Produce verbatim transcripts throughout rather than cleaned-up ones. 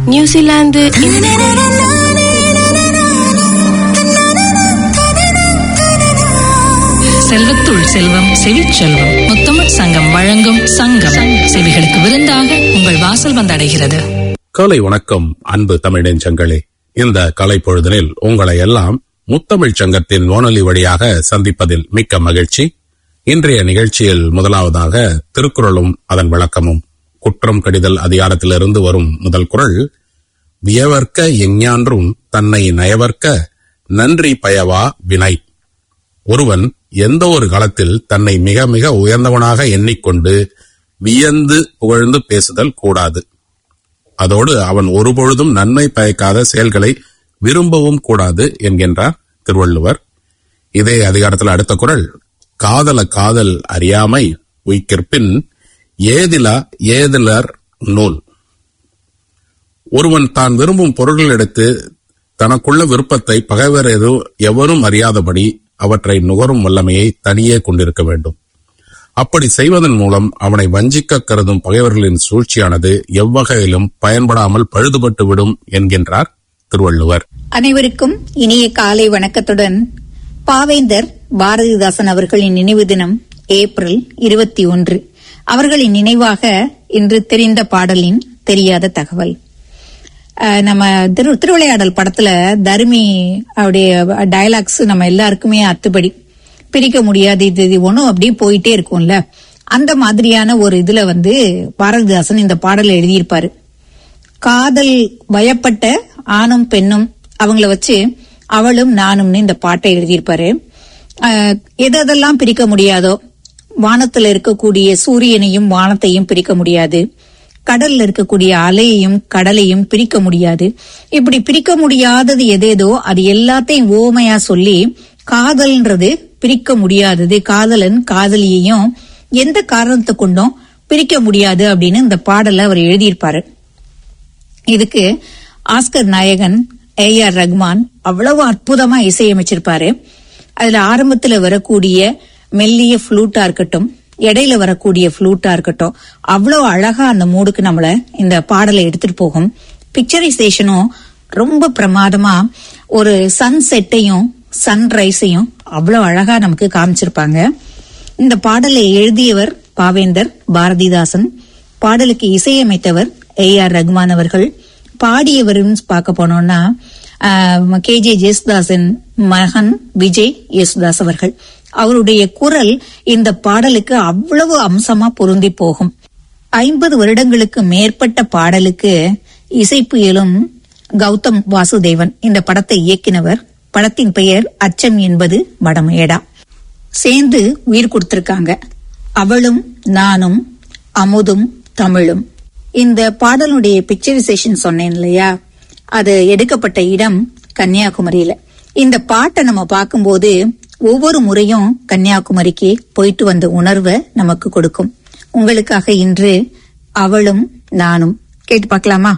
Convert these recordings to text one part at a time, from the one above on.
New Zealand செல்வத்துள் செல்வம் செவிச்செல்வம் முத்தமிழ் சங்கம் வழங்கும் சங்கம் செவிகளுக்கு விருந்தாக உங்கள் வாசல் வந்தடைகிறது. காலை வணக்கம் அன்பு தமிழ் நெஞ்சங்களே. இந்த கலை பொழுதனில் உங்களை எல்லாம் முத்தமிழ் சங்கத்தின் வானொலி வழியாக சந்திப்பதில் மிக்க மகிழ்ச்சி. இன்றைய நிகழ்ச்சியில் முதலாவதாக திருக்குறளும் அதன் விளக்கமும். குற்றம் கடிதல் அதிகாரத்திலிருந்து வரும் முதல் குறள், வியவர்க்க எஞ்ஞான்றும் தன்னை நயவர்க்க நன்றி பயவா வினை. ஒருவன் எந்த ஒரு காலத்தில் தன்னை மிக மிக உயர்ந்தவனாக எண்ணிக்கொண்டு வியந்து புகழ்ந்து பேசுதல் கூடாது. அதோடு அவன் ஒருபொழுதும் நன்மை பயக்காத செயல்களை விரும்பவும் கூடாது என்கின்றார் திருவள்ளுவர். இதே அதிகாரத்தில் அடுத்த குறள், காதல காதல் அறியாமை உய்கிற்பின் ஏதிலா ஏதிலர் நூல். ஒருவன் தான் விரும்பும் பொருள்கள் எடுத்து தனக்குள்ள விருப்பத்தை பகைவர் எது எவரும் அறியாதபடி அவற்றை நுகரும் வல்லமையை தனியே கொண்டிருக்க வேண்டும். அப்படி செய்வதன் மூலம் அவனை வஞ்சிக்க கருதும் பகைவர்களின் சூழ்ச்சியானது எவ்வகையிலும் பயன்படாமல் பழுதுபட்டு விடும் என்கின்றார் திருவள்ளுவர். அனைவருக்கும் இனிய காலை வணக்கத்துடன் பாவேந்தர் பாரதிதாசன் அவர்களின் நினைவு தினம் ஏப்ரல் இருபத்தி ஒன்று. அவர்களின் நினைவாக இன்று தெரிந்த பாடலின் தெரியாத தகவல். நம்ம திரு திருவிளையாடல் படத்துல தர்மி அவருடைய டயலாக்ஸ் நம்ம எல்லாருக்குமே அத்துப்படி, பிரிக்க முடியாது, இது இது ஒன்னும் அப்படியே போயிட்டே இருக்கும்ல. அந்த மாதிரியான ஒரு இதுல வந்து பாரதிதாசன் இந்த பாடலை எழுதியிருப்பாரு. காதல் வயப்பட்ட ஆணும் பெண்ணும் அவங்கள வச்சு அவளும் நானும்னு இந்த பாட்டை எழுதியிருப்பாரு. எதெல்லாம் பிரிக்க முடியாதோ, வானத்துல இருக்கக்கூடிய சூரியனையும் வானத்தையும் பிரிக்க முடியாது, கடல்ல இருக்கக்கூடிய அலையையும் கடலையும் பிரிக்க முடியாது. இப்படி பிரிக்க முடியாதது எதேதோ அது எல்லாத்தையும் ஓமையா சொல்லி காதல்ன்றது பிரிக்க முடியாதது, காதலன் காதலியையும் எந்த காரணத்தை கொண்டும் பிரிக்க முடியாது அப்படின்னு இந்த பாடல அவர் எழுதியிருப்பாரு. இதுக்கு ஆஸ்கர் நாயகன் ஏ ஆர் ரஹ்மான் அவ்வளவு அற்புதமா இசையமைச்சிருப்பாரு. அதுல ஆரம்பத்துல வரக்கூடிய மெல்லிய ஃப்ளூட்டா இருக்கட்டும், இடையில வரக்கூடிய ஃப்ளூட்டா இருக்கட்டும், அவ்வளவு அழகா அந்த மூடுக்கு நம்மள இந்த பாடலை எடுத்துட்டு போகும். பிக்சரைசேஷனும் ரொம்ப பிரமாதமா ஒரு சன் செட்டையும் சன்ரைஸையும் அவ்வளவு அழகா நமக்கு காமிச்சிருப்பாங்க. இந்த பாடலை எழுதியவர் பாவேந்தர் பாரதிதாசன், பாடலுக்கு இசையமைத்தவர் ஏ ஆர் ரஹ்மான் அவர்கள், பாடியவரும் பார்க்க போனோம்னா கே ஜே ஜேசுதாசன் மகன் விஜய் யேசுதாஸ் அவர்கள். அவருடைய குரல் இந்த பாடலுக்கு அவ்வளவு அம்சமா பொருந்தி போகும். ஐம்பது வருடங்களுக்கு மேற்பட்ட பாடலுக்கு இசைப்புயலும் கௌதம் வாசுதேவன் இந்த படத்தை இயக்கினவர். படத்தின் பெயர் அச்சம் என்பது வடமேடா. சேர்ந்து உயிர் கொடுத்திருக்காங்க அவளும் நானும் அமுதும் தமிழும். இந்த பாடலுடைய பிக்சரைசேஷன் சொன்னேன் இல்லையா, அது எடுக்கப்பட்ட இடம் கன்னியாகுமரியில. இந்த பாட்டை நம்ம பார்க்கும்போது ஒவ்வொரு முறையும் கன்னியாகுமரிக்கு போயிட்டு வந்த உணர்வை நமக்கு கொடுக்கும். உங்களுக்காக இன்று அவளும் நானும் கேட்டு பார்க்கலாமா?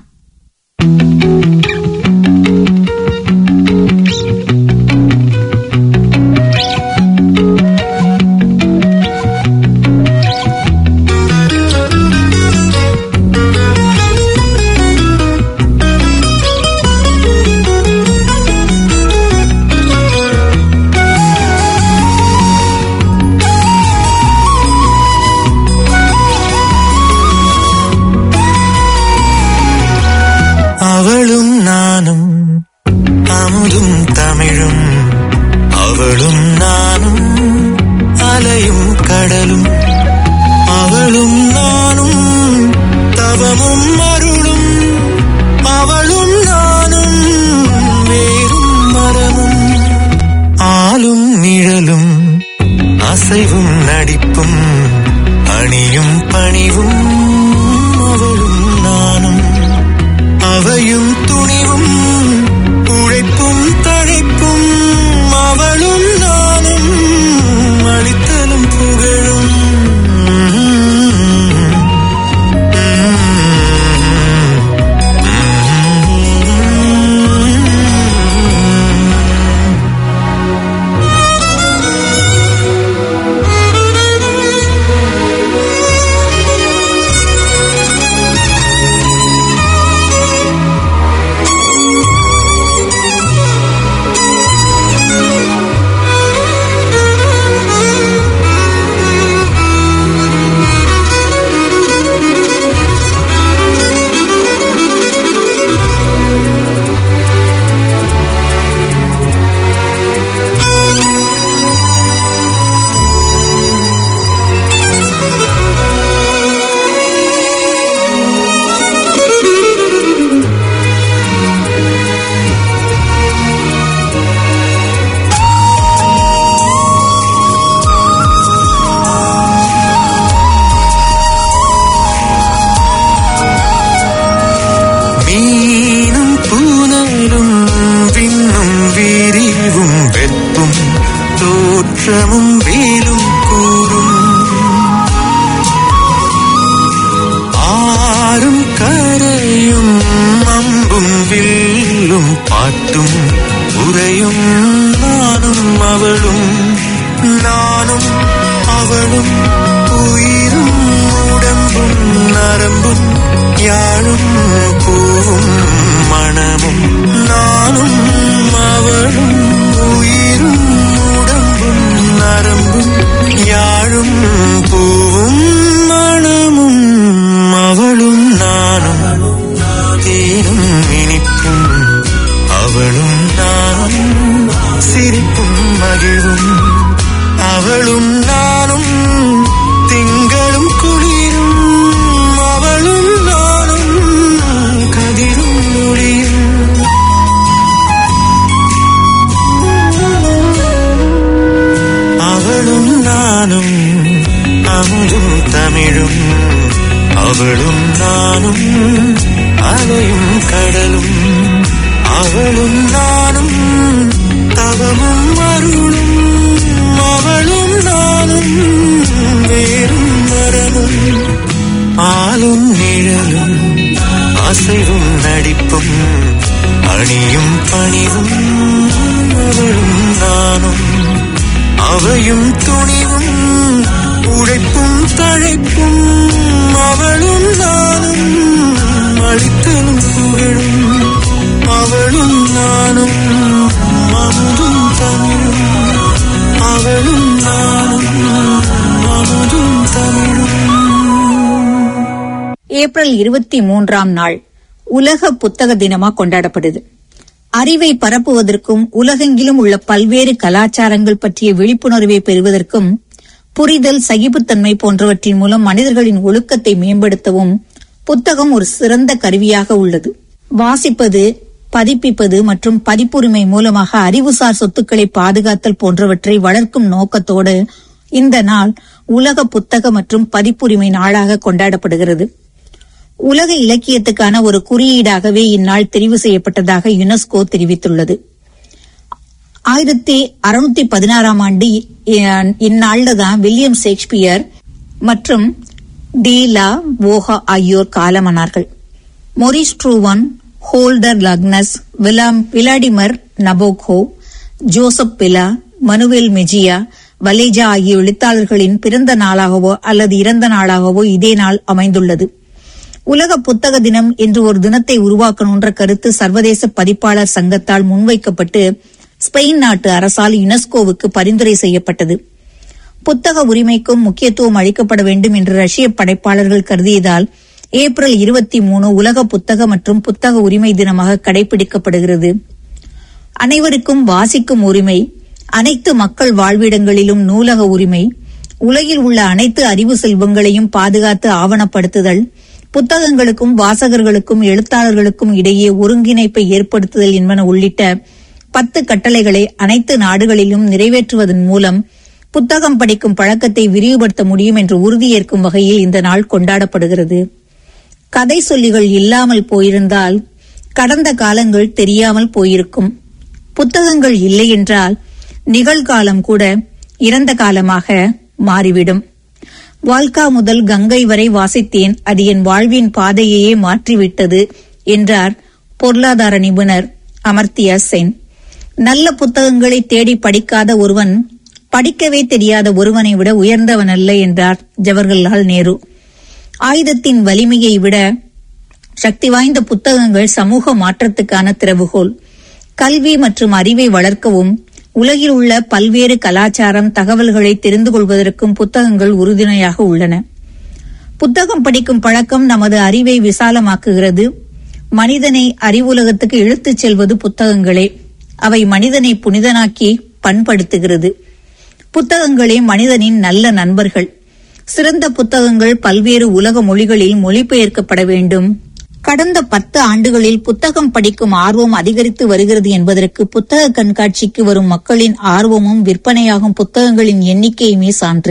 அவளும் தேனும் இனிப்பும் அவளும் நானும் சிரிப்பும் மகிழ்வும் அவளும் நானும் திங்களும் குளிரும் அவளும் நானும் கதிரும் ஒளியும் அவளும் நானும் அமுதும் தமிழும் அவளும் நானும் அலையும் கடலும் அவளும் நானும் தவமும் அருளும் அவளும் நானும் வேறும் மரமும் பாலும் நிழலும் அசைவும் நடிப்பும் அணியும் பணிவும் அவளும் நானும் அவையும் துணிவும் உழைப்பும் தழைப்பும் அவளும் நானும் அளித்தலும் புகழும் அவளும் நானும் அமுதும் தமிழும் அவளும் நானும் அமுதும் தமிழும். ஏப்ரல் இருபத்தி மூன்றாம் நாள் உலக புத்தக தினமா கொண்டாடப்படுது. அறிவை பரப்புவதற்கும் உலகெங்கிலும் உள்ள பல்வேறு கலாச்சாரங்கள் பற்றிய விழிப்புணர்வை பெறுவதற்கும் புரிதல், சகிப்புத்தன்மை போன்றவற்றின் மூலம் மனிதர்களின் ஒழுக்கத்தை மேம்படுத்தவும் புத்தகம் ஒரு சிறந்த கருவியாக உள்ளது. வாசிப்பது, பதிப்பிப்பது மற்றும் பதிப்புரிமை மூலமாக அறிவுசார் சொத்துக்களை பாதுகாத்தல் போன்றவற்றை வளர்க்கும் நோக்கத்தோடு இந்த நாள் உலக புத்தக மற்றும் பதிப்புரிமை நாளாக கொண்டாடப்படுகிறது. உலக இலக்கியத்துக்கான ஒரு குறியீடாகவே இந்நாள் தெரிவு செய்யப்பட்டதாக யுனெஸ்கோ தெரிவித்துள்ளது. ஆயிரத்தி அறுநூத்தி பதினாறாம் ஆண்டு இந்நாள்ல தான் வில்லியம் ஷேக்ஸ்பியர் மற்றும் டி லா வோகா ஆகியோர் காலமானார்கள். Maurice Druon, Halldor Laxness, Vladimir Nabokov, Josep Pla, Manuel Mejia, Vallejo ஆகிய எழுத்தாளர்களின் பிறந்த நாளாகவோ அல்லது இறந்த நாளாகவோ இதே நாள் அமைந்துள்ளது. உலக புத்தக தினம் என்று ஒரு தினத்தை உருவாக்கணுன்ற கருத்து சர்வதேச பதிப்பாளர் சங்கத்தால் முன்வைக்கப்பட்டு ஸ்பெயின் நாட்டு அரசால் யுனெஸ்கோவுக்கு பரிந்துரை செய்யப்பட்டது. புத்தக உரிமைக்கும் முக்கியத்துவம் அளிக்கப்பட வேண்டும் என்று ரஷ்ய படைப்பாளர்கள் கருதியதால் ஏப்ரல் இருபத்தி மூணு உலக புத்தக மற்றும் புத்தக உரிமை தினமாக கடைபிடிக்கப்படுகிறது. அனைவருக்கும் வாசிக்கும் உரிமை, அனைத்து மக்கள் வாழ்விடங்களிலும் நூலக உரிமை, உலகில் உள்ள அனைத்து அறிவு செல்வங்களையும் பாதுகாத்து ஆவணப்படுத்துதல், புத்தகங்களுக்கும் வாசகர்களுக்கும் எழுத்தாளர்களுக்கும் இடையே ஒருங்கிணைப்பை ஏற்படுத்துதல் என்பன உள்ளிட்ட பத்து கட்டளைகளை அனைத்து நாடுகளிலும் நிறைவேற்றுவதன் மூலம் புத்தகம் படிக்கும் பழக்கத்தை விரிவுபடுத்த முடியும் என்று உறுதியேற்கும் வகையில் இந்த நாள் கொண்டாடப்படுகிறது. கதை சொல்லிகள் இல்லாமல் போயிருந்தால் கடந்த காலங்கள் தெரியாமல் போயிருக்கும். புத்தகங்கள் இல்லை என்றால் நிகழ்காலம் கூட இறந்த காலமாக மாறிவிடும். வால்கா முதல் கங்கை வரை வாசித்தேன், அது என் வாழ்வின் பாதையையே மாற்றிவிட்டது என்றார் பொருளாதார நிபுணர் அமர்த்தியா சென். நல்ல புத்தகங்களை தேடி படிக்காத ஒருவன் படிக்கவே தெரியாத ஒருவனை விட உயர்ந்தவன் அல்ல என்றார் ஜவஹர்லால் நேரு. ஆயுதத்தின் வலிமையை விட சக்தி வாய்ந்த புத்தகங்கள் சமூக மாற்றத்துக்கான திறவுகோல். கல்வி மற்றும் அறிவை வளர்க்கவும் உலகில் உள்ள பல்வேறு கலாச்சாரம் தகவல்களை தெரிந்து கொள்வதற்கும் புத்தகங்கள் உறுதுணையாக உள்ளன. புத்தகம் படிக்கும் பழக்கம் நமது அறிவை விசாலமாக்குகிறது. மனிதனை அறிவுலகத்துக்கு இழுத்துச் செல்வது புத்தகங்களே. அவை மனிதனை புனிதனாக்கி பண்படுத்துகிறது. புத்தகங்களே மனிதனின் நல்ல நண்பர்கள். சிறந்த புத்தகங்கள் பல்வேறு உலக மொழிகளில் மொழிபெயர்க்கப்பட வேண்டும். கடந்த பத்து ஆண்டுகளில் புத்தகம் படிக்கும் ஆர்வம் அதிகரித்து வருகிறது என்பதற்கு புத்தக கண்காட்சிக்கு வரும் மக்களின் ஆர்வமும் விற்பனையாகும் புத்தகங்களின் எண்ணிக்கையுமே சான்று.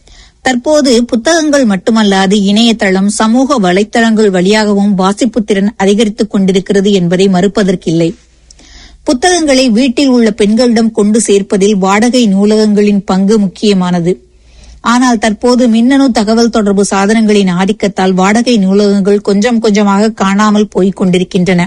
தற்போது புத்தகங்கள் மட்டுமல்லாது இணையதளம், சமூக வலைத்தளங்கள் வழியாகவும் வாசிப்பு திறன் அதிகரித்துக் கொண்டிருக்கிறது என்பதை மறுப்பதற்கில்லை. புத்தகங்களை வீட்டில் உள்ள பெண்களிடம் கொண்டு சேர்ப்பதில் வாடகை நூலகங்களின் பங்கு முக்கியமானது. ஆனால் தற்போது மின்னணு தகவல் தொடர்பு சாதனங்களின் ஆதிக்கத்தால் வாடகை நூலகங்கள் கொஞ்சம் கொஞ்சமாக காணாமல் போய்க் கொண்டிருக்கின்றன.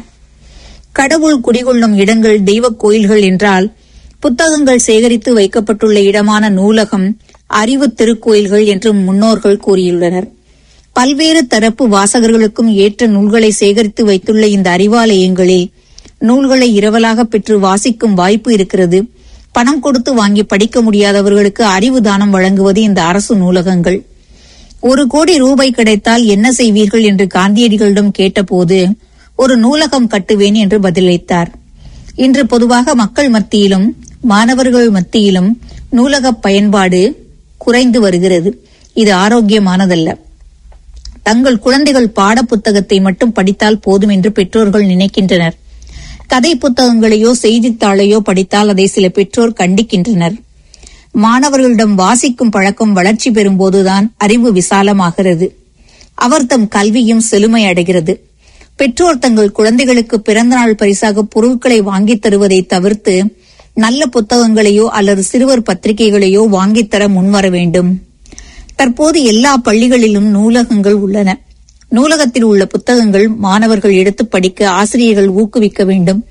கடவுள் குடிகொள்ளும் இடங்கள் தெய்வ கோயில்கள் என்றால் புத்தகங்கள் சேகரித்து வைக்கப்பட்டுள்ள இடமான நூலகம் அறிவு திருக்கோயில்கள் என்று முன்னோர்கள் கூறியுள்ளனர். பல்வேறு தரப்பு வாசகர்களுக்கும் ஏற்ற நூல்களை சேகரித்து வைத்துள்ள இந்த அறிவாலயங்களில் நூல்களை இரவலாக பெற்று வாசிக்கும் வாய்ப்பு இருக்கிறது. பணம் கொடுத்து வாங்கி படிக்க முடியாதவர்களுக்கு அறிவு தானம் வழங்குவது இந்த அரசு நூலகங்கள். ஒரு கோடி ரூபாய் கிடைத்தால் என்ன செய்வீர்கள் என்று காந்தியடிகளிடம் கேட்டபோது ஒரு நூலகம் கட்டுவேன் என்று பதிலளித்தார். இன்று பொதுவாக மக்கள் மத்தியிலும் மாணவர்கள் மத்தியிலும் நூலக பயன்பாடு குறைந்து வருகிறது. இது ஆரோக்கியமானதல்ல. தங்கள் குழந்தைகள் பாட புத்தகத்தை மட்டும் படித்தால் போதும் என்று பெற்றோர்கள் நினைக்கின்றனர். கதை புத்தகங்களையோ செய்தித்தாளையோ படித்தால் அதை சில பெற்றோர் கண்டிக்கின்றனர். மாணவர்களிடம் வாசிக்கும் பழக்கம் வளர்ச்சி பெறும்போதுதான் அறிவு விசாலமாகிறது. அவர் தம் கல்வியும் செழுமை அடைகிறது. பெற்றோர் தங்கள் குழந்தைகளுக்கு பிறந்தநாள் பரிசாக பொருட்களை வாங்கித் தருவதை தவிர்த்து நல்ல புத்தகங்களையோ அல்லது சிறுவர் பத்திரிகைகளையோ வாங்கித்தர முன்வர வேண்டும். தற்போது எல்லா பள்ளிகளிலும் நூலகங்கள் உள்ளன. நூலகத்தில் உள்ள புத்தகங்கள் மாணவர்கள் எடுத்து படிக்க ஆசிரியர்கள் ஊக்குவிக்க வேண்டும்.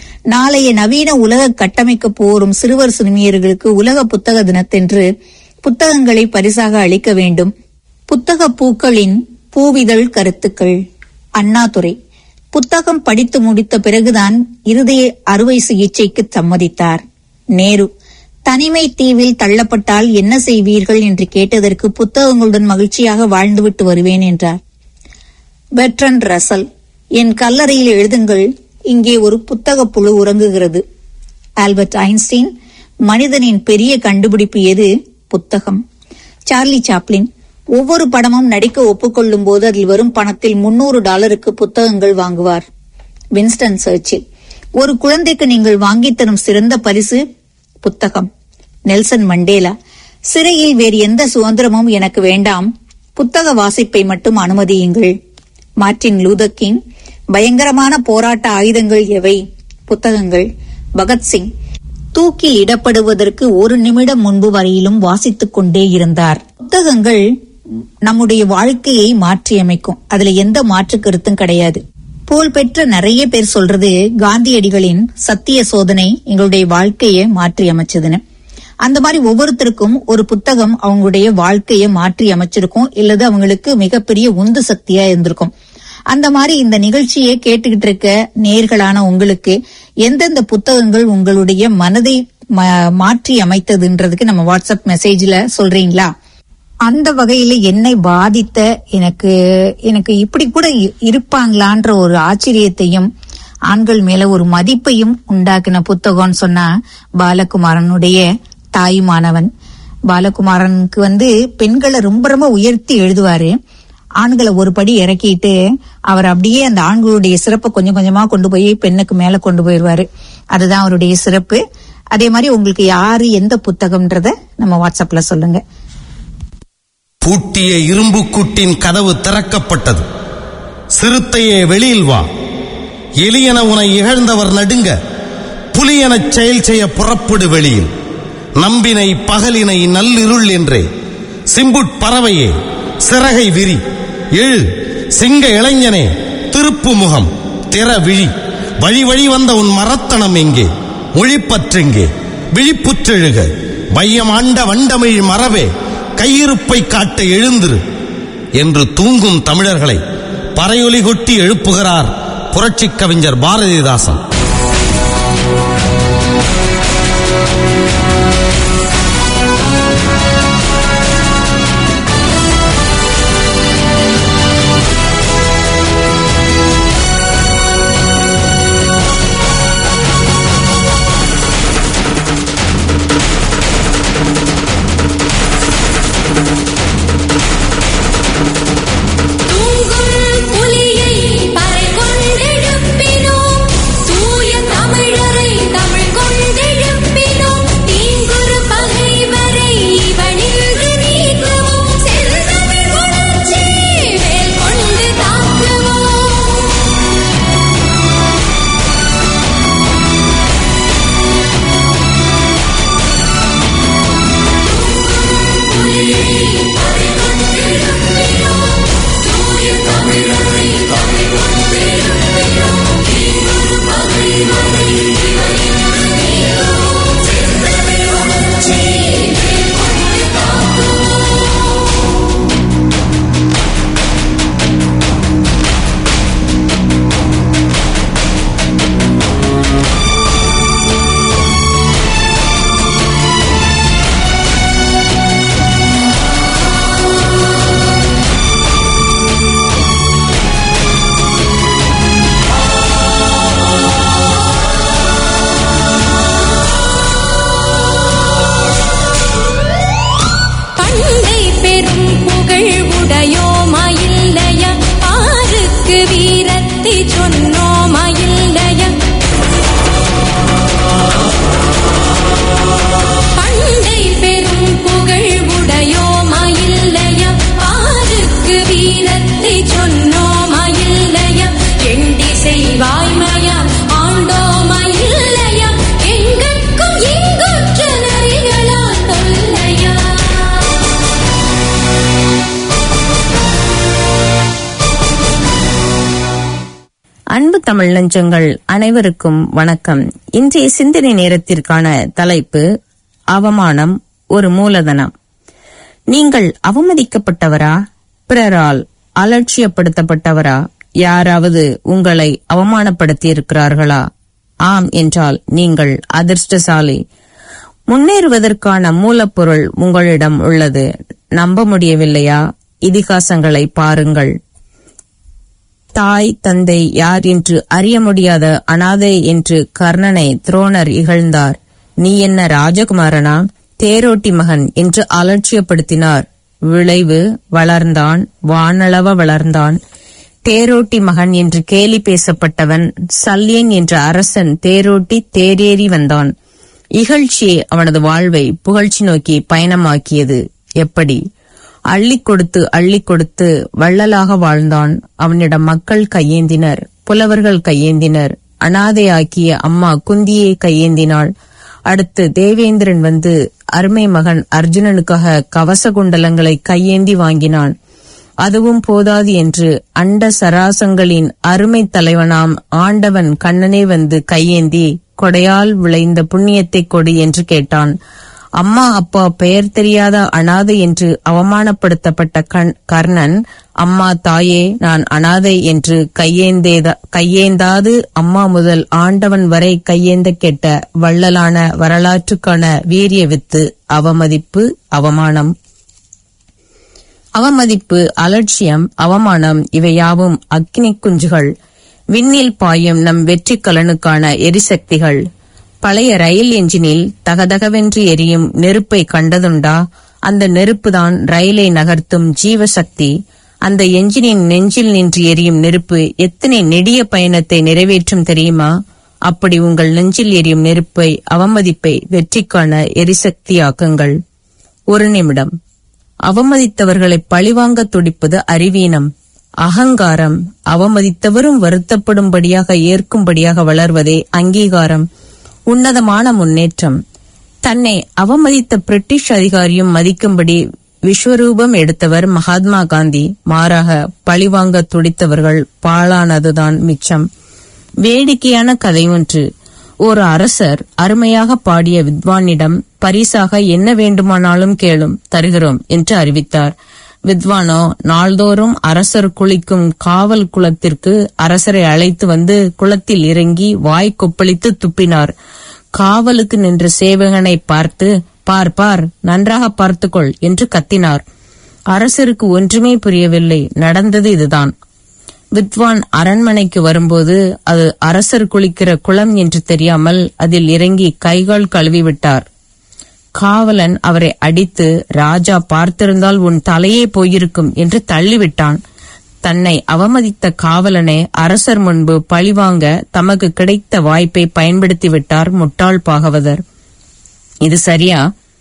நாளைய நவீன உலக கட்டமைக்க போரும் சிறுவர் சிறுமியர்களுக்கு உலக புத்தக தினத்தன்று புத்தகங்களை பரிசாக அளிக்க வேண்டும். புத்தக பூக்களின் பூவிதழ் கருத்துக்கள். அண்ணாதுரை புத்தகம் படித்து முடித்த பிறகுதான் இருதய அறுவை சிகிச்சைக்கு சம்மதித்தார். நேரு தனிமை தீவில் தள்ளப்பட்டால் என்ன செய்வீர்கள் என்று கேட்டதற்கு புத்தகங்களுடன் மகிழ்ச்சியாக வாழ்ந்துவிட்டு வருவேன் என்றார். பெர்ட்ரண்ட் ரசல் என் கல்லறையில் எழுதுங்கள், இங்கே ஒரு புத்தக புழு உறங்குகிறது. ஆல்பர்ட் ஐன்ஸ்டீன் மனிதனின் பெரிய கண்டுபிடிப்பு எது? புத்தகம். சார்லி சாப்ளின் ஒவ்வொரு படமும் நடிக்க ஒப்புக்கொள்ளும் போது அதில் வரும் பணத்தில் முன்னூறு டாலருக்கு புத்தகங்கள் வாங்குவார். வின்ஸ்டன் சர்ச்சில் ஒரு குழந்தைக்கு நீங்கள் வாங்கித் தரும் சிறந்த பரிசு புத்தகம். நெல்சன் மண்டேலா சிறையில் வேறு எந்த சுதந்திரமும் எனக்கு வேண்டாம், புத்தக வாசிப்பை மட்டும் அனுமதியுங்கள். மார்ட்டின் லூதர் கிங் பயங்கரமான போராட்ட ஆயுதங்கள் எவை? புத்தகங்கள். பகத்சிங் தூக்கில் இடப்படுவதற்கு ஒரு நிமிடம் முன்பு வரையிலும் வாசித்துக் கொண்டே இருந்தார். புத்தகங்கள் நம்முடைய வாழ்க்கையை மாற்றியமைக்கும். அதுல எந்த மாற்று கருத்தும் கிடையாது. புகழ்பெற்ற நிறைய பேர் சொல்றது காந்தியடிகளின் சத்திய சோதனை எங்களுடைய வாழ்க்கையை மாற்றி அமைச்சதுன்னு. அந்த மாதிரி ஒவ்வொருத்தருக்கும் ஒரு புத்தகம் அவங்களுடைய வாழ்க்கையை மாற்றி அமைச்சிருக்கும், இல்லது அவங்களுக்கு மிகப்பெரிய உந்து சக்தியா இருந்திருக்கும். அந்த மாதிரி இந்த நிகழ்ச்சியை கேட்டுக்கிட்டு இருக்க நேர்களான உங்களுக்கு எந்தெந்த புத்தகங்கள் உங்களுடைய மனதை மாற்றி அமைத்ததுன்றதுக்கு நம்ம வாட்ஸ்அப் மெசேஜ்ல சொல்றீங்களா? அந்த வகையில என்னை பாதித்த எனக்கு எனக்கு இப்படி கூட இருப்பாங்களான்ற ஒரு ஆச்சரியத்தையும் ஆண்கள் மேல ஒரு மதிப்பையும் உண்டாக்கின புத்தகம்னு சொன்னா பாலகுமாரனுடைய தாயுமானவன். பாலகுமாரனுக்கு வந்து பெண்களை ரொம்ப ரொம்ப உயர்த்தி எழுதுவாரு. ஆண்களை ஒரு படி இறக்கிட்டு அவர் அப்படியே அந்த ஆண்களுடைய சிறப்பை கொஞ்சம் கொஞ்சமா கொண்டு போய் பெண்ணுக்கு மேல கொண்டு போயிடுவாரு. அதுதான் அவருடைய சிறப்பு. அதே மாதிரி உங்களுக்கு யாரு எந்த புத்தகம்ன்றத நம்ம வாட்ஸ்அப்ல சொல்லுங்க. பூட்டிய இரும்பு கூட்டின் கதவு திறக்கப்பட்டது. சிறுத்தையே வெளியில் வா. எலியன உனை இகழ்ந்தவர் நடுங்க. புலியெனச் செயல் செய்ய புறப்படு வெளியில். நம்பினை பகலினை நல்லிருள் என்றே. சிம்புட் பறவையே சிறகை விரி. எழு சிங்க இளைஞனே திருப்பு முகம் திற விழி. வழி வழி வந்த உன் மரத்தனம் எங்கே? மொழிப்பற்றெங்கே? விழிப்புற்றெழுக. வையம் ஆண்ட வண்டமிழ் மரவே கையிருப்பை காட்ட எழுந்திரு என்று தூங்கும் தமிழர்களை பறையொலி கொட்டி எழுப்புகிறார் புரட்சிக் கவிஞர் பாரதிதாசன். தமிழரை தமிழ் கொண்டெழுப்பினோம். வாய்மையா ஆண்டோமா இல்லையா எங்கட்கும் எங்குற்ற நரிகளா தொல்லையா. அன்பு தமிழ் நெஞ்சங்கள் அனைவருக்கும் வணக்கம். இன்றைய சிந்தனை நேரத்திற்கான தலைப்பு அவமானம் ஒரு மூலதனம். நீங்கள் அவமதிக்கப்பட்டவரா? பிறரால் அலட்சியப்படுத்தப்பட்டவரா? யாராவது உங்களை அவமானப்படுத்தியிருக்கிறார்களா? ஆம் என்றால் நீங்கள் அதிர்ஷ்டசாலி. முன்னேறுவதற்கான மூலப்பொருள் உங்களிடம் உள்ளது. நம்ப முடியவில்லையா? இதிகாசங்களை பாருங்கள். தாய் தந்தை யார் என்று அறிய முடியாத அனாதை என்று கர்ணனை துரோணர் இகழ்ந்தார். நீ என்ன ராஜகுமாரனா, தேரோட்டி மகன் என்று அலட்சியப்படுத்தினார். விளைவு வளர்ந்தான், வானளவ வளர்ந்தான். தேரோட்டி மகன் என்று கேலி பேசப்பட்டவன் சல்லியன் என்ற அரசன் தேரோட்டி தேரேறி வந்தான். இகழ்ச்சி அவனது வாழ்வை புகழ்ச்சி நோக்கி பயணமாக்கியது. எப்படி? அள்ளிக் கொடுத்து அள்ளிக் கொடுத்து வள்ளலாக வாழ்ந்தான். அவனிடம் மக்கள் கையேந்தினர், புலவர்கள் கையேந்தினர். அனாதையாக்கிய அம்மா குந்தியை கையேந்தினாள். அடுத்து தேவேந்திரன் வந்து அருமை மகன் அர்ஜுனனுக்காக கவச குண்டலங்களை கையேந்தி வாங்கினான். அதுவும் போதாது என்று அண்ட சராசங்களின் அருமை தலைவனாம் ஆண்டவன் கண்ணனே வந்து கையேந்தி கொடையால் விளைந்த புண்ணியத்தை கொடு என்று கேட்டான். அம்மா அப்பா பெயர் தெரியாத அனாதை என்று அவமானப்படுத்தப்பட்ட கர்ணன், அம்மா தாயே நான் அனாதை என்று கையேந்தேத கையேந்தாது அம்மா முதல் ஆண்டவன் வரை கையேந்த கேட்ட வள்ளலான வரலாற்றுக்கான வீரிய வித்து அவமதிப்பு, அவமானம். அவமதிப்பு, அலட்சியம், அவமானம் இவையாவும் அக்கினி குஞ்சுகள். விண்ணில் பாயும் நம் வெற்றி கலனுக்கான எரிசக்திகள். பழைய ரயில் என்ஜினில் தகதகவென்று எரியும் நெருப்பை கண்டதுண்டா? அந்த நெருப்புதான் ரயிலை நகர்த்தும் ஜீவசக்தி. அந்த என்ஜினின் நெஞ்சில் நின்று எரியும் நெருப்பு எத்தனை நெடிய பயணத்தை நிறைவேற்றும் தெரியுமா? அப்படி உங்கள் நெஞ்சில் எரியும் நெருப்பை, அவமதிப்பை வெற்றிக்கான எரிசக்தியாக்குங்கள். ஒரு நிமிடம். அவமதித்தவர்களை பழிவாங்க துடிப்பது அறிவீனம், அகங்காரம். அவமதித்தவரும் வருத்தப்படும்படியாக ஏற்கும்படியாக வளர்வதே அங்கீகாரம், உன்னதமான முன்னேற்றம். தன்னை அவமதித்த பிரிட்டிஷ் அதிகாரியும் மதிக்கும்படி விஸ்வரூபம் எடுத்தவர் மகாத்மா காந்தி. மாறாக பழிவாங்க துடித்தவர்கள் பாழானதுதான் மிச்சம். வேடிக்கையான கதை ஒன்று. ஒரு அரசர் அருமையாக பாடிய வித்வானிடம் பரிசாக என்ன வேண்டுமானாலும் கேளும், தருகிறோம் என்று அறிவித்தார். வித்வானோ நாள்தோறும் அரசர் குளிக்கும் காவல் குளத்திற்கு அரசரை அழைத்து வந்து குளத்தில் இறங்கி வாய் கொப்பளித்து துப்பினார். காவலுக்கு நின்ற சேவகனை பார்த்து, பார் பார், நன்றாக பார்த்துக்கொள் என்று கத்தினார். அரசருக்கு ஒன்றுமே புரியவில்லை. நடந்தது இதுதான். வித்வான் அரண்மனைக்கு வரும்போது அது அரசர் குளிக்கிற குளம் என்று தெரியாமல் அதில் இறங்கி கைகால் கழுவிவிட்டார். காவலன் அவரை அடித்து, ராஜா பார்த்திருந்தால் உன் தலையே போயிருக்கும் என்று தள்ளிவிட்டான். தன்னை அவமதித்த காவலனை அரசர் முன்பு பழிவாங்க தமக்கு கிடைத்த வாய்ப்பை பயன்படுத்திவிட்டார் முட்டாள் பாகவதர். இது சரியா?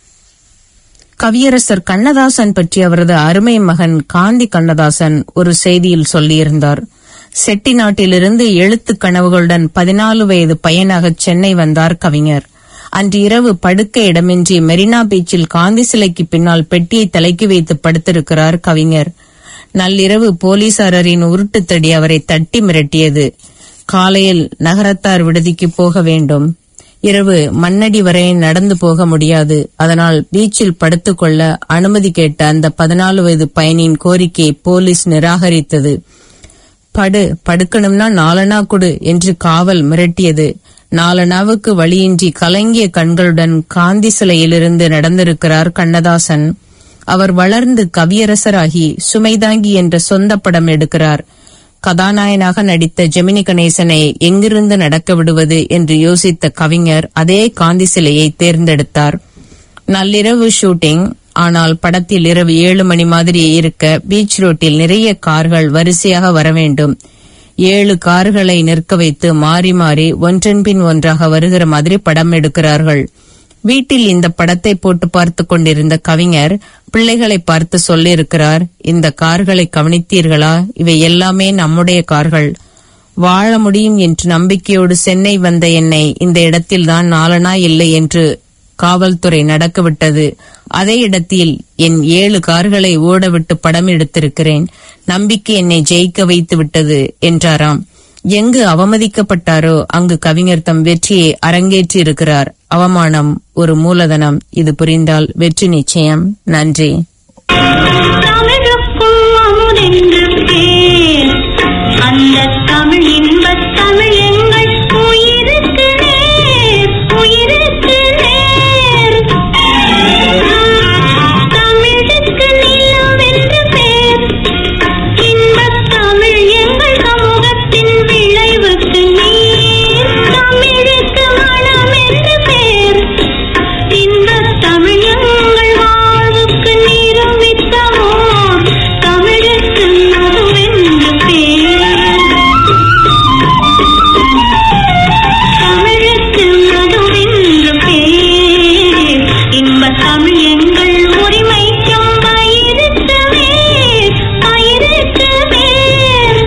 கவியரசர் கண்ணதாசன் பற்றி அவரது அருமை மகன் காந்தி கண்ணதாசன் ஒரு செய்தியில் சொல்லியிருந்தார். செட்டி நாட்டிலிருந்து எழுத்து கனவுகளுடன் பதினாலு வயது பையனாக சென்னை வந்தார் கவிஞர். அன்று இரவு படுக்க இடமின்றி மெரினா பீச்சில் காந்தி சிலைக்கு பின்னால் பெட்டியை தலைக்கு வைத்து படுத்திருக்கிறார் கவிஞர். நள்ளிரவு போலீசாரின் உருட்டுத்தடி அவரை தட்டி மிரட்டியது. காலையில் நகரத்தார் விடுதிக்கு போக வேண்டும். இரவு மண்ணடி வரை நடந்து போக முடியாது. அதனால் பீச்சில் படுத்துக்கொள்ள அனுமதி கேட்ட அந்த பதினாலு வயது பையனின் கோரிக்கையை போலீஸ் நிராகரித்தது. படு, படுக்கணும்னா நாலனா கொடு என்று காவல் மிரட்டியது. நாலனாவுக்கு வழியின்றி கலங்கிய கண்களுடன் காந்தி சிலையிலிருந்து நடந்திருக்கிறார் கண்ணதாசன். அவர் வளர்ந்து கவியரசராகி சுமைதாங்கி என்ற சொந்த படம் எடுக்கிறார். கதாநாயகனாக நடித்த ஜெமினி கணேசனை எங்கிருந்து நடக்க விடுவது என்று யோசித்த கவிஞர் அதே காந்தி சிலையை தேர்ந்தெடுத்தார். நள்ளிரவு ஷூட்டிங். ஆனால் படத்தில் இரவு ஏழு மணி மாதிரி இருக்க பீச் ரோட்டில் நிறைய கார்கள் வரிசையாக வர வேண்டும். ஏழு கார்களை நிற்க வைத்து மாறி மாறி ஒன்றன் பின் ஒன்றாக வருகிற மாதிரி படம் எடுக்கிறார்கள். வீட்டில் இந்த படத்தை போட்டு பார்த்து கொண்டிருந்த கவிஞர் பிள்ளைகளை பார்த்து சொல்லியிருக்கிறார், இந்த கார்களை கவனித்தீர்களா? இவை எல்லாமே நம்முடைய கார்கள். வாழ முடியும் என்று நம்பிக்கையோடு சென்னை வந்த என்னை இந்த இடத்தில்தான் நாலனா இல்லை என்று காவல்துறை நடக்கவிட்டது. அதே இடத்தில் என் ஏழு கார்களை ஓடவிட்டு படம் எடுத்திருக்கிறேன். நம்பிக்கை என்னை ஜெயிக்க வைத்து விட்டது என்றாராம். எங்கு அவமதிக்கப்பட்டாரோ அங்கு கவிஞர் தம் வெற்றியை அரங்கேற்றி இருக்கிறார். அவமானம் ஒரு மூலதனம். இது புரிந்தால் வெற்றி நிச்சயம். நன்றி. தமிழுக்கும் அமுதென்று பேர், அந்த தமிழ் இன்பத் தமிழ் எங்கள் உயிருக்கு நேர், உயிருக்கு நேர். தமிழுக்கு நிலவென்று பேர், இன்பத் தமிழ் எங்கள் சமூகத்தின் விளைவுக்கு நீர். தமிழுக்கு மனம் என்று பேர், இன்பத் தமிழ் எங்கள் வாழ்வுக்கு நிரூபித்தமோ. தமிழுக்கு மதுவென்று பேர், தமிழுக்கு மதுவென்று பேர். இன்பத் தமிழ் எங்கள் உரிமைக்கும் பயிருக்கு வேர், பயிருக்கு வேர்.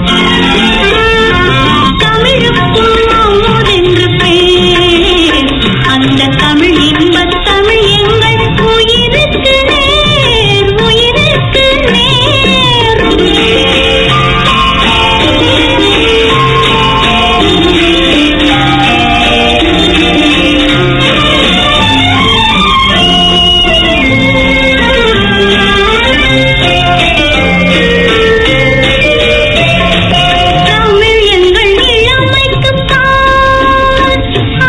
தமிழுக்கும் அமுதென்று பேர், அந்த தமிழ் இன்பத் தமிழ் எங்கள் உயிருக்கு நேர், உயிருக்கு நேர். தமிழ் எங்கள் இளமைக்குத் தான். ஆ,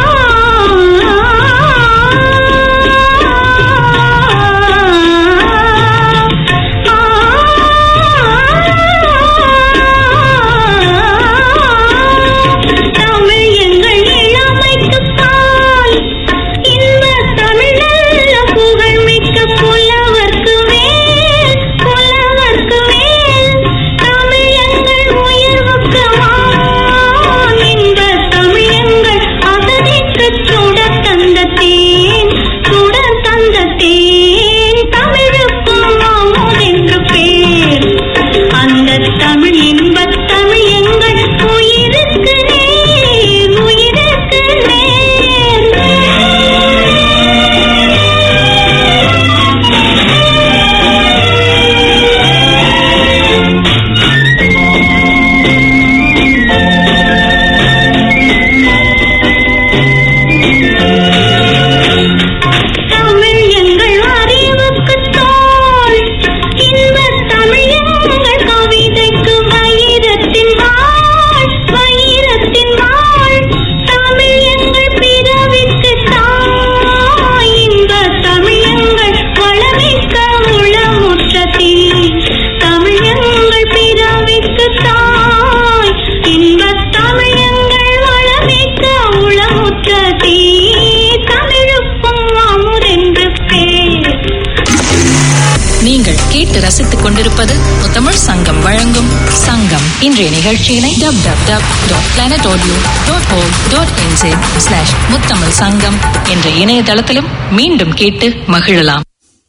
தமிழ் எங்கள் இளமைக்குத் தான். இன்பத் தமிழ் நல்ல புகழ்மிக்க புலவர்க்கு மேல், புலவர்க்கு மேல். தமிழ் எங்கள் உயர்வுக்கு வான், இன்பத் தமிழ் எங்கள் அகதிக்குச் சுடர் தந்த தேன், சுடர் தந்த தேன். தமிழுக்கும் அமுதென்று பேர், அந்த தமிழ் இன்பத் தமிழ் எங்கள் உயிருக்கு நேர், உயிருக்கு நேர். தமிழ் எங்கள் அறிவுக்குத் தோள், இன்பத் தமிழ் எங்கள் கவிதைக்கு வைரத்தின் வாள், வைரத்தின் வாள். தமிழ் எங்கள் பிறவிக்கு தாய், இன்பத் தமிழ் எங்கள் வளமிக்க உளமுற்ற தீ. தமிழ் எங்கள் பிறவிக்கு தாய், இன்பத் தமிழ் எங்கள் வளமிக்க உளமுற்ற தீ. தமிழுக்கும் அமுதென்று பேர். நீங்கள் கேட்டு ரசித்துக் கொண்டிருப்பது முத்தமிழ் சங்கம் வழங்கும் சங்கம். இன்றைய நிகழ்ச்சியினை W W W dot planet audio dot com dot NJ slash Muthamizh Sangam என்ற இணையதளத்திலும் மீண்டும் கேட்டு மகிழலாம்.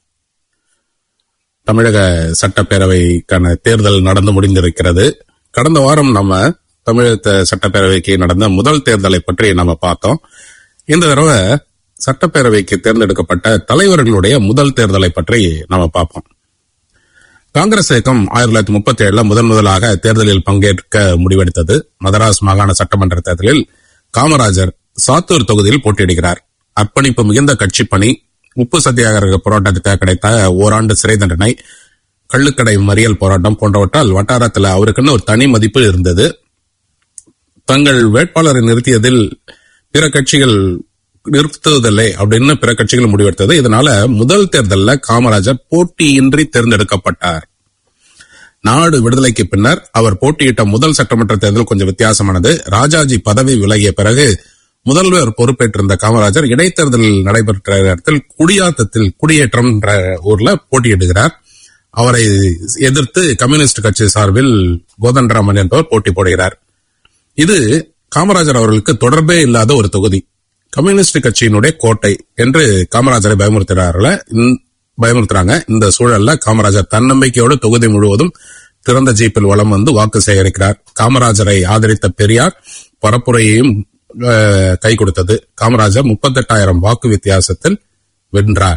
தமிழக சட்டப்பேரவைக்கான தேர்தல் நடந்து முடிந்திருக்கிறது. கடந்த வாரம் நம்ம தமிழக சட்டப்பேரவைக்கு நடந்த முதல் தேர்தலை பற்றி நம்ம பார்த்தோம். இந்த தடவை சட்டப்பேரவைக்கு தேர்ந்தெடுக்கப்பட்ட தலைவர்களுடைய முதல் தேர்தலை பற்றி நம்ம பார்ப்போம். காங்கிரஸ் இயக்கம் ஆயிரத்தி தொள்ளாயிரத்தி முப்பத்தி ஏழுல முதன் முதலாக தேர்தலில் பங்கேற்க முடிவெடுத்தது. மதராஸ் மாகாண சட்டமன்ற தேர்தலில் காமராஜர் சாத்தூர் தொகுதியில் போட்டியிடுகிறார். அர்ப்பணிப்பு மிகுந்த கட்சி பணி, உப்பு சத்தியாகிரக போராட்டத்துக்கு கிடைத்த ஓராண்டு சிறை தண்டனை, கள்ளுக்கடை மறியல் போராட்டம் போன்றவற்றால் வட்டாரத்தில் அவருக்குன்னு ஒரு தனி மதிப்பு இருந்தது. தங்கள் வேட்பாளரை நிறுத்தியதில் பிற கட்சிகள் நிறுத்துவதில்லை அப்படின்னு பிற கட்சிகள் முடிவெடுத்தது. இதனால முதல் தேர்தலில் காமராஜர் போட்டியின்றி தேர்ந்தெடுக்கப்பட்டார். நாடு விடுதலைக்கு பின்னர் அவர் போட்டியிட்ட முதல் சட்டமன்ற தேர்தல் கொஞ்சம் வித்தியாசமானது. ராஜாஜி பதவி விலகிய பிறகு முதல்வர் பொறுப்பேற்றிருந்த காமராஜர் இடைத்தேர்தலில் நடைபெற்ற இடத்தில் குடியாத்தத்தில் குடியேற்றம் என்ற ஊர்ல போட்டியிடுகிறார். அவரை எதிர்த்து கம்யூனிஸ்ட் கட்சி சார்பில் கோதண்டராமன் என்பவர் போட்டி போடுகிறார். இது காமராஜர் அவர்களுக்கு தொடர்பே இல்லாத ஒரு தொகுதி. கம்யூனிஸ்ட் கட்சியினுடைய கோட்டை என்று காமராஜரை பயமுறுத்துறாங்க. பயமுறுத்துறாங்க இந்த சூழல்ல காமராஜர் தன்னம்பிக்கையோடு தொகுதி முழுவதும் திறந்த ஜீப்பில் வலம் வந்து வாக்கு சேகரிக்கிறார். காமராஜரை ஆதரித்த பெரியார் பரப்புரையையும் கை கொடுத்தது. காமராஜர் முப்பத்தி எட்டாயிரம் வாக்கு வித்தியாசத்தில் வென்றார்.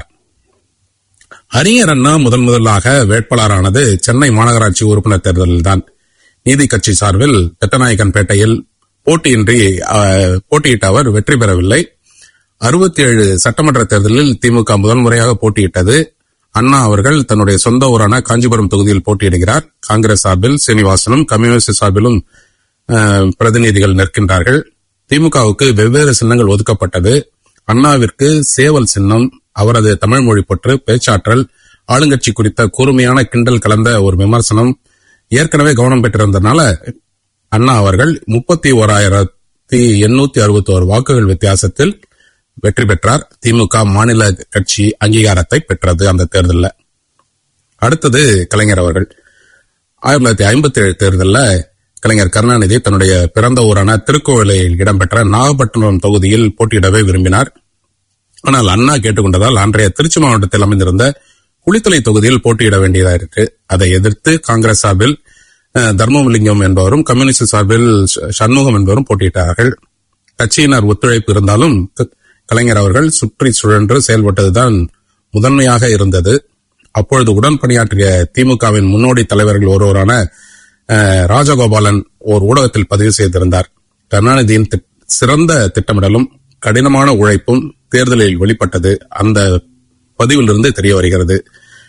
அறிஞர் அண்ணா முதன் முதலாக வேட்பாளரானது சென்னை மாநகராட்சி உறுப்பினர் தேர்தலில்தான். நீதி கட்சி சார்பில் பெத்தநாயக்கன்பேட்டையில் போட்டியின்றி போட்டியிட்ட அவர் வெற்றி பெறவில்லை. அறுபத்தி ஏழு சட்டமன்ற தேர்தலில் திமுக முதல் முறையாக போட்டியிட்டது. அண்ணா அவர்கள் தன்னுடைய சொந்த ஊரான காஞ்சிபுரம் தொகுதியில் போட்டியிடுகிறார். காங்கிரஸ் சார்பில் சீனிவாசனும் கம்யூனிஸ்ட் சார்பிலும் பிரதிநிதிகள் நிற்கின்றார்கள். திமுகவுக்கு வெவ்வேறு சின்னங்கள் ஒதுக்கப்பட்டது. அண்ணாவிற்கு சேவல் சின்னம். அவரது தமிழ் மொழி பற்று, பேச்சாற்றல், ஆளுங்கட்சி குறித்த கூர்மையான கிண்டல் கலந்த ஒரு விமர்சனம் ஏற்கனவே கவனம் பெற்றிருந்தனால அண்ணா அவர்கள் முப்பத்தி ஓராயிரத்தி எண்ணூத்தி அறுபத்தி ஒரு வாக்குகள் வித்தியாசத்தில் வெற்றி பெற்றார். திமுக மாநில கட்சி அங்கீகாரத்தை பெற்றது அந்த தேர்தலில். அடுத்தது கலைஞர் அவர்கள். ஆயிரத்தி தொள்ளாயிரத்தி ஐம்பத்தி ஏழு தேர்தலில் கலைஞர் கருணாநிதி தன்னுடைய பிறந்த ஊரான திருக்கோவிலில் இடம்பெற்ற நாகப்பட்டினம் தொகுதியில் போட்டியிடவே விரும்பினார். ஆனால் அண்ணா கேட்டுக்கொண்டதால் அன்றைய திருச்சி மாவட்டத்தில் அமைந்திருந்த குளித்தலை தொகுதியில் போட்டியிட வேண்டியதாயிருக்கு. அதை எதிர்த்து காங்கிரஸ் சார்பில் தர்மலிங்கம் என்பவரும் கம்யூனிஸ்ட் சார்பில் சண்முகம் என்பவரும் போட்டியிட்டார்கள். கட்சியினர் ஒத்துழைப்பு இருந்தாலும் கலைஞர் அவர்கள் சுற்றி சுழன்று செயல்பட்டதுதான் முதன்மையாக இருந்தது. அப்பொழுது உடன் பணியாற்றிய திமுகவின் முன்னோடி தலைவர்கள் ஒருவரான ராஜகோபாலன் ஓர் ஊடகத்தில் பதிவு செய்திருந்தார். கருணாநிதியின் சிறந்த திட்டமிடலும் கடினமான உழைப்பும் தேர்தலில் வெளிப்பட்டது. அந்த பதிவிலிருந்து தெரிய வருகிறது.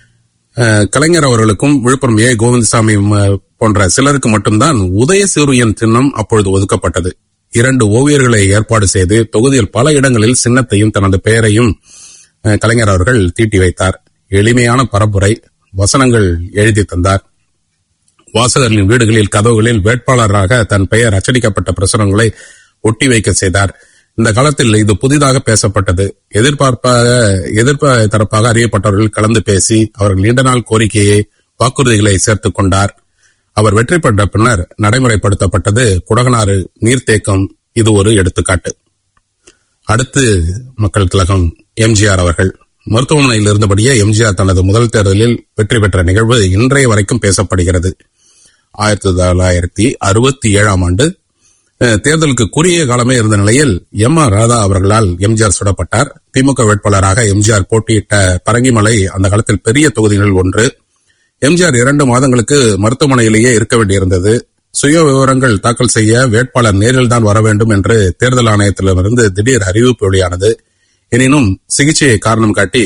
கலைஞர் அவர்களுக்கும் விழுப்புரம் ஏ கோவிந்தசாமி போன்ற சிலருக்கு மட்டும்தான் உதயசூரியன் சின்னம் அப்பொழுது ஒதுக்கப்பட்டது. இரண்டு ஓவியர்களை ஏற்பாடு செய்து தொகுதியில் பல இடங்களில் சின்னத்தையும் தனது பெயரையும் கலைஞர் அவர்கள் தீட்டி வைத்தார். எளிமையான பரப்புரை, வசனங்கள் எழுதி தந்தார். வாசகர்களின் வீடுகளில், கதவுகளில் வேட்பாளராக தன் பெயர் அச்சடிக்கப்பட்ட பிரசுரங்களை ஒட்டி வைக்க செய்தார். இந்த காலத்தில் இது புதிதாக பேசப்பட்டது. எதிர்பார்ப்பாக எதிர்ப்பு தரப்பாக அறியப்பட்டவர்கள் கலந்து பேசி அவர்கள் நீண்ட நாள் கோரிக்கையை, வாக்குறுதிகளை சேர்த்துக் கொண்டார். அவர் வெற்றி பெற்ற பின்னர் நடைமுறைப்படுத்தப்பட்டது குடகனாறு நீர்த்தேக்கம். இது ஒரு எடுத்துக்காட்டு. அடுத்து மக்கள் திலகம் எம்ஜிஆர் அவர்கள். மருத்துவமனையில் இருந்தபடியே எம்ஜிஆர் தனது முதல் தேர்தலில் வெற்றி பெற்ற நிகழ்வு இன்றைய வரைக்கும் பேசப்படுகிறது. ஆயிரத்தி தொள்ளாயிரத்தி அறுபத்தி ஏழாம் ஆண்டு தேர்தலுக்கு குறுகிய காலமே இருந்த நிலையில் எம் ஆர் ராதா அவர்களால் எம்ஜிஆர் சுடப்பட்டார். திமுக வேட்பாளராக எம்ஜிஆர் போட்டியிட்ட பரங்கிமலை அந்த காலத்தில் பெரிய தொகுதிகளில் ஒன்று. எம்ஜிஆர் இரண்டு மாதங்களுக்கு மருத்துவமனையிலேயே இருக்க வேண்டியிருந்தது. சுய விவரங்கள் தாக்கல் செய்ய வேட்பாளர் நேரில் தான் வர வேண்டும் என்று தேர்தல் ஆணையத்திலிருந்து திடீர் அறிவிப்பு வெளியானது. எனினும் சிகிச்சையை காரணம் காட்டி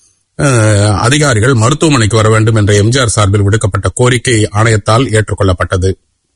அதிகாரிகள் மருத்துவமனைக்கு வர வேண்டும் என்ற எம்ஜிஆர் சார்பில் விடுக்கப்பட்ட கோரிக்கை ஆணையத்தால் ஏற்றுக்கொள்ளப்பட்டது.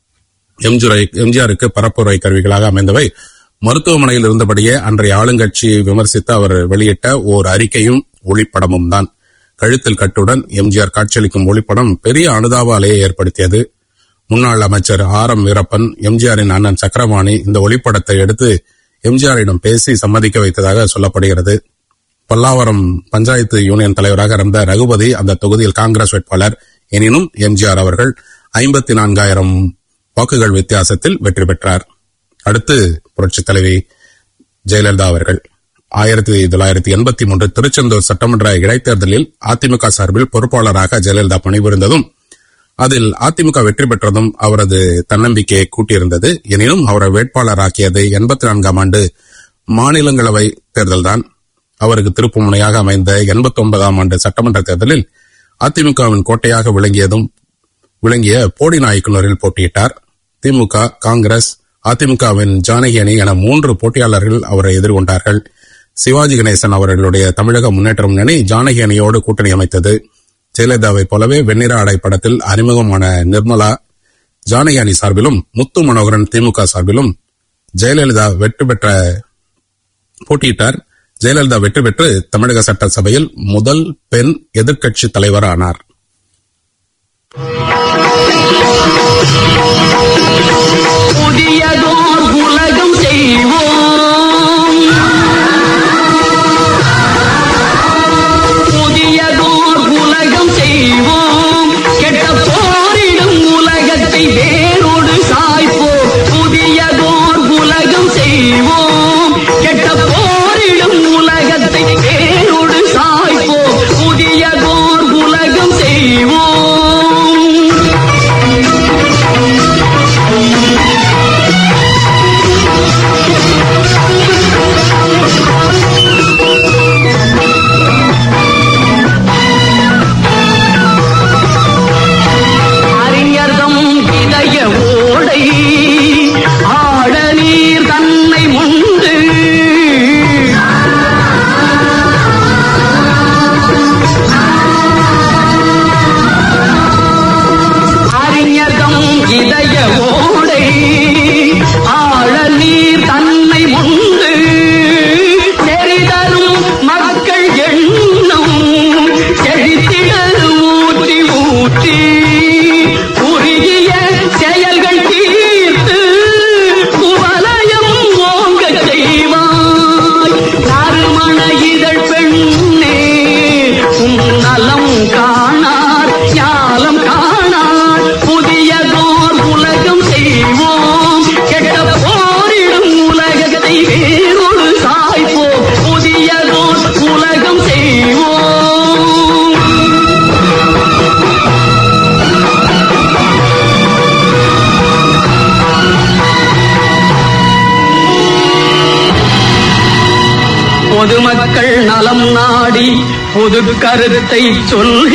எம்ஜிஆருக்கு பரப்புரை கருவிகளாக அமைந்தவை மருத்துவமனையில் இருந்தபடியே அன்றைய ஆளுங்கட்சி விமர்சித்து அவர் வெளியிட்ட ஓர் அறிக்கையும் ஒளிப்படமும் தான். கழுத்தில் கட்டுடன் எம்ஜிஆர் காட்சியளிக்கும் ஒளிப்படம் பெரிய அனுதாப அலையை ஏற்படுத்தியது. முன்னாள் அமைச்சர் ஆர் எம் வீரப்பன், எம்ஜிஆரின் அண்ணன் சக்கரபாணி இந்த ஒளிப்படத்தை எடுத்து எம்ஜிஆரிடம் பேசி சம்மதிக்க வைத்ததாக சொல்லப்படுகிறது. பல்லாவரம் பஞ்சாயத்து யூனியன் தலைவராக இருந்த ரகுபதி அந்த தொகுதியில் காங்கிரஸ் வேட்பாளர். எனினும் எம்ஜிஆர் அவர்கள் ஐம்பத்தி நான்காயிரம் வாக்குகள் வித்தியாசத்தில் வெற்றி பெற்றார். அடுத்து புரட்சி தலைவி ஜெயலலிதா அவர்கள். ஆயிரத்தி தொள்ளாயிரத்தி எண்பத்தி மூன்று திருச்செந்தூர் சட்டமன்ற இடைத்தேர்தலில் அதிமுக சார்பில் பொறுப்பாளராக ஜெயலலிதா பணிபுரிந்ததும் அதில் அதிமுக வெற்றி பெற்றதும் அவரது தன்னம்பிக்கையை கூட்டியிருந்தது. எனினும் அவரை வேட்பாளராக்கியது எண்பத்தி நான்காம் ஆண்டு மாநிலங்களவை தேர்தல்தான். அவருக்கு திருப்பு முனையாக அமைந்த எண்பத்தி ஒன்பதாம் ஆண்டு சட்டமன்ற தேர்தலில் அதிமுகவின் கோட்டையாக விளங்கியதும் விளங்கிய போடி நாயக்கனூரில் போட்டியிட்டார். திமுக, காங்கிரஸ், அதிமுகவின் ஜானகி அணி என மூன்று போட்டியாளர்கள் அவரை எதிர்கொண்டார்கள். சிவாஜி கணேசன் அவர்களுடைய தமிழக முன்னேற்ற முன்னணி ஜானகி அணியோடு கூட்டணி அமைத்தது. ஜெயலலிதாவை போலவே வெண்ணிற ஆடை படத்தில் அறிமுகமான நிர்மலா ஜானகி அணி சார்பிலும், முத்து மனோகரன் திமுக சார்பிலும் ஜெயலலிதா வெற்றி பெற்ற போட்டியிட்டார். ஜெயலலிதா வெற்றி பெற்று தமிழக சட்டசபையில் முதல் பெண் எதிர்க்கட்சி தலைவர் ஆனார். புதியதோர் உலகம் செய்வோம், புதியதோர் உலகம் செய்வோம், கெட்ட போரிடும் உலகத்தை வேரோடு சாய்ப்போம். புதியதோர் உலகம் செய்வோம், கெட்ட போரிடும் உலகத்தை வேரோடு சாய்ப்போம். புதியதோர் உலகம் செய்வோம். பொதுமக்கள் நலம் நாடி பொது கருத்தை சொல்க.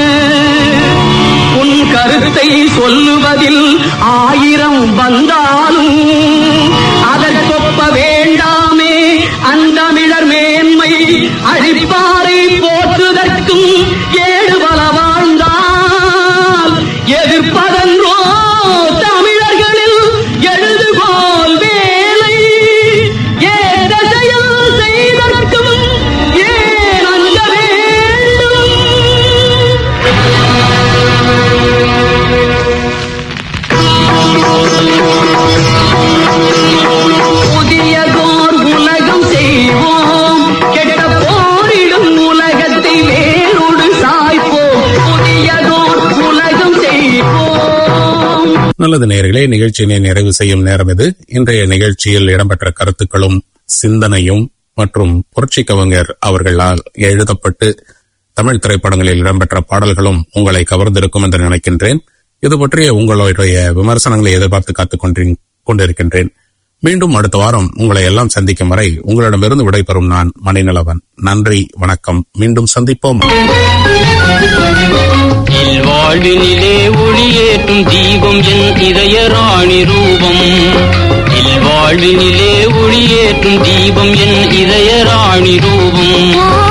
உன் கருத்தை சொல்லுவதில் ஆயிரம் வந்தாலும் அதற்கொப்ப வேண்டாமே அந்தமிழர் மேன்மை. அழிப்பாரை போற்றுதற்கும் ஏழு பல வாழ்ந்தால் எதிர்ப்பதன்றோ தமிழர்களில் எழுதுகோல் வேலை. ஏத செயல் செய்தற்கும் ஏன் அஞ்ச வேண்டும்? புதியதோர் உலகம் செய்வோம், கெட்ட போரிடும் உலகத்தை வேரோடு சாய்ப்போம். புதியதோர் உலகம் செய்வோம். நல்லது நேயர்களே, நிகழ்ச்சியினை நிறைவு செய்யும் நேரம் இது. இன்றைய நிகழ்ச்சியில் இடம்பெற்ற கருத்துக்களும் சிந்தனையும் மற்றும் புரட்சி கவிஞர் அவர்களால் எழுதப்பட்டு தமிழ் திரைப்படங்களில் இடம்பெற்ற பாடல்களும் உங்களை கவர்ந்திருக்கும் என்று நினைக்கின்றேன். இது பற்றிய உங்களுடைய விமர்சனங்களை எதிர்பார்த்து காத்துக் கொண்டிருக்கின்றேன். மீண்டும் அடுத்த வாரம் உங்களை எல்லாம் சந்திக்கும் வரை உங்களிடமிருந்து விடைபெறும் நான் மணிநலவன். நன்றி, வணக்கம். மீண்டும் சந்திப்போம். இல்வாழ்வினிலே ஒளியேற்றும் தீபம் என் இதய ராணி ரூபம். இல்வாழ்வினிலே ஒளியேற்றும் தீபம் என் இதய ராணி ரூபம்.